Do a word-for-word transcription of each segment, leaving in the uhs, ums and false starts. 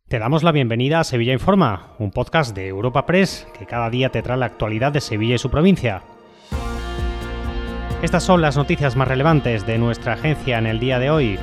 Te damos la bienvenida a Sevilla Informa, un podcast de Europa Press que cada día te trae la actualidad de Sevilla y su provincia. Estas son las noticias más relevantes de nuestra agencia en el día de hoy.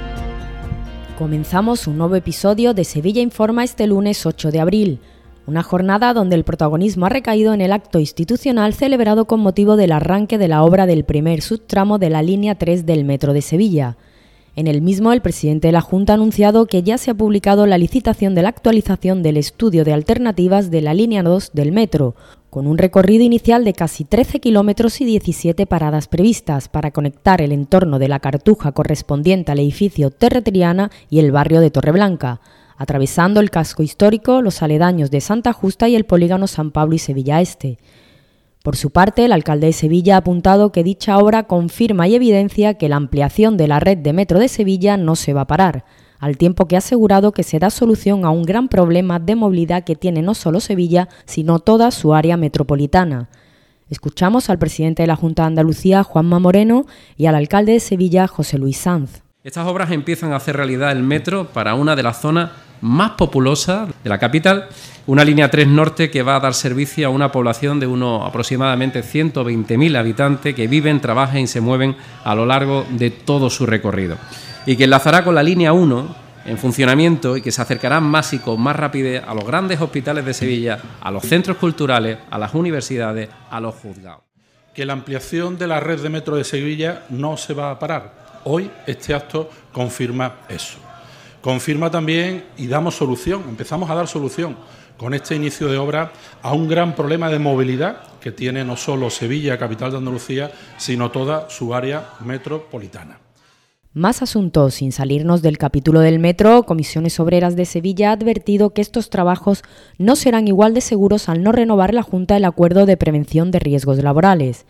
Comenzamos un nuevo episodio de Sevilla Informa este lunes ocho de abril, una jornada donde el protagonismo ha recaído en el acto institucional celebrado con motivo del arranque de la obra del primer subtramo de la línea tres del Metro de Sevilla. En el mismo, el presidente de la Junta ha anunciado que ya se ha publicado la licitación de la actualización del estudio de alternativas de la línea dos del metro, con un recorrido inicial de casi trece kilómetros y diecisiete paradas previstas para conectar el entorno de la Cartuja correspondiente al edificio Terre Triana y el barrio de Torreblanca, atravesando el casco histórico, los aledaños de Santa Justa y el polígono San Pablo y Sevilla Este. Por su parte, el alcalde de Sevilla ha apuntado que dicha obra confirma y evidencia que la ampliación de la red de metro de Sevilla no se va a parar, al tiempo que ha asegurado que se da solución a un gran problema de movilidad que tiene no solo Sevilla, sino toda su área metropolitana. Escuchamos al presidente de la Junta de Andalucía, Juanma Moreno, y al alcalde de Sevilla, José Luis Sanz. Estas obras empiezan a hacer realidad el metro para una de las zonas más populosas de la capital, una línea tres norte que va a dar servicio a una población de unos aproximadamente ciento veinte mil habitantes que viven, trabajan y se mueven a lo largo de todo su recorrido, y que enlazará con la línea uno en funcionamiento y que se acercará más y con más rapidez a los grandes hospitales de Sevilla, a los centros culturales, a las universidades, a los juzgados. Que la ampliación de la red de metro de Sevilla no se va a parar. Hoy este acto confirma eso. Confirma también y damos solución, empezamos a dar solución con este inicio de obra a un gran problema de movilidad que tiene no solo Sevilla, capital de Andalucía, sino toda su área metropolitana. Más asuntos. Sin salirnos del capítulo del metro, Comisiones Obreras de Sevilla ha advertido que estos trabajos no serán igual de seguros al no renovar la Junta el acuerdo de prevención de riesgos laborales.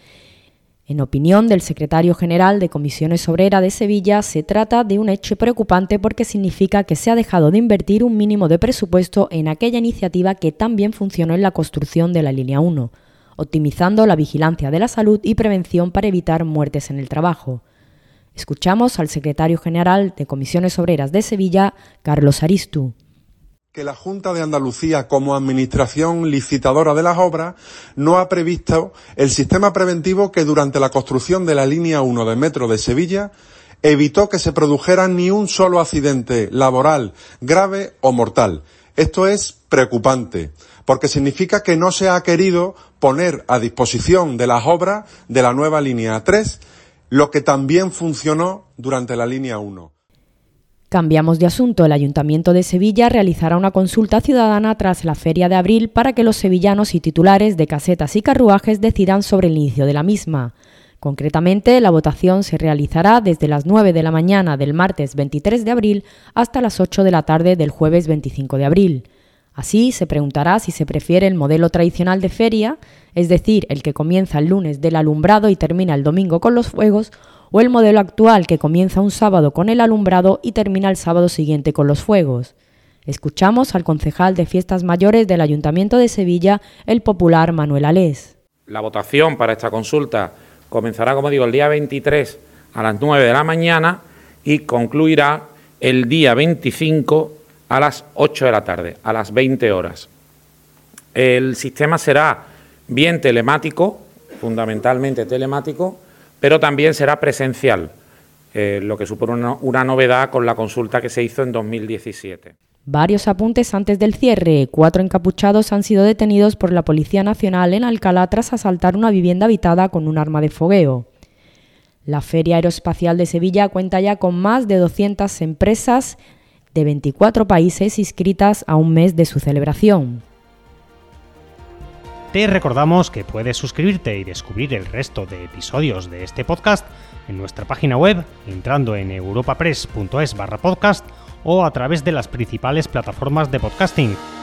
En opinión del secretario general de Comisiones Obreras de Sevilla, se trata de un hecho preocupante porque significa que se ha dejado de invertir un mínimo de presupuesto en aquella iniciativa que tan bien funcionó en la construcción de la línea uno, optimizando la vigilancia de la salud y prevención para evitar muertes en el trabajo. Escuchamos al secretario general de Comisiones Obreras de Sevilla, Carlos Aristu. Que la Junta de Andalucía, como administración licitadora de las obras, no ha previsto el sistema preventivo que durante la construcción de la línea uno del metro de Sevilla evitó que se produjera ni un solo accidente laboral grave o mortal. Esto es preocupante, porque significa que no se ha querido poner a disposición de las obras de la nueva línea tres lo que también funcionó durante la línea uno. Cambiamos de asunto. El Ayuntamiento de Sevilla realizará una consulta ciudadana tras la Feria de Abril para que los sevillanos y titulares de casetas y carruajes decidan sobre el inicio de la misma. Concretamente, la votación se realizará desde las nueve de la mañana del martes veintitrés de abril hasta las ocho de la tarde del jueves veinticinco de abril. Así, se preguntará si se prefiere el modelo tradicional de feria, es decir, el que comienza el lunes del alumbrado y termina el domingo con los fuegos, o el modelo actual que comienza un sábado con el alumbrado y termina el sábado siguiente con los fuegos. Escuchamos al concejal de Fiestas Mayores del Ayuntamiento de Sevilla, el popular Manuel Alés. La votación para esta consulta comenzará, como digo, el día veintitrés a las nueve de la mañana y concluirá el día veinticinco a las ocho de la tarde, a las veinte horas. El sistema será bien telemático, fundamentalmente telemático, pero también será presencial, eh, lo que supone una, una novedad con la consulta que se hizo en dos mil diecisiete. Varios apuntes antes del cierre. Cuatro encapuchados han sido detenidos por la Policía Nacional en Alcalá tras asaltar una vivienda habitada con un arma de fogueo. La Feria Aeroespacial de Sevilla cuenta ya con más de doscientas empresas de veinticuatro países inscritas a un mes de su celebración. Te recordamos que puedes suscribirte y descubrir el resto de episodios de este podcast en nuestra página web, entrando en europapress punto es barra podcast o a través de las principales plataformas de podcasting.